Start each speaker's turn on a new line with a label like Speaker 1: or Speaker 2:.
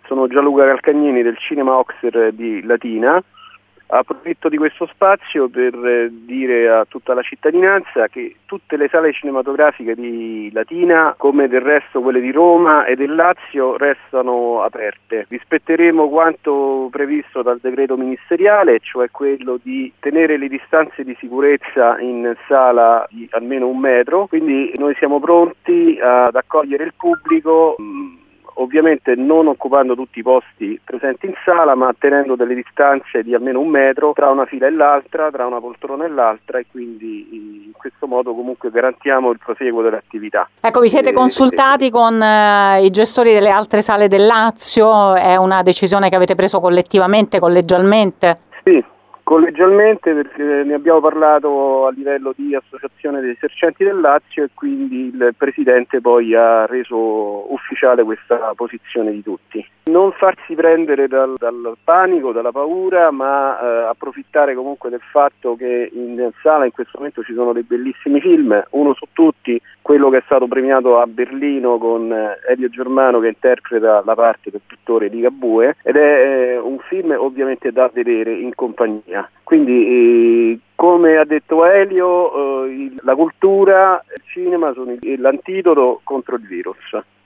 Speaker 1: Sono Gianluca Calcagnini del Cinema Oxer di Latina. Approfitto di questo spazio per dire a tutta la cittadinanza che tutte le sale cinematografiche di Latina, come del resto quelle di Roma e del Lazio, restano aperte. Rispetteremo quanto previsto dal decreto ministeriale, cioè quello di tenere le distanze di sicurezza in sala di almeno 1 metro, quindi noi siamo pronti ad accogliere il pubblico, ovviamente non occupando tutti i posti presenti in sala, ma tenendo delle distanze di almeno 1 metro tra una fila e l'altra, tra una poltrona e l'altra, e quindi in questo modo comunque garantiamo il proseguo dell'attività.
Speaker 2: Ecco, vi siete consultati con i gestori delle altre sale del Lazio? È una decisione che avete preso collettivamente, collegialmente?
Speaker 1: Sì, collegialmente, perché ne abbiamo parlato a livello di associazione dei esercenti del Lazio e quindi il Presidente poi ha reso ufficiale questa posizione di tutti. Non farsi prendere dal panico, dalla paura, ma approfittare comunque del fatto che in sala in questo momento ci sono dei bellissimi film, uno su tutti, quello che è stato premiato a Berlino con Elio Germano che interpreta la parte del pittore di Ligabue, ed è un film ovviamente da vedere in compagnia. Quindi come ha detto Elio, la cultura e il cinema sono l'antidoto contro il virus.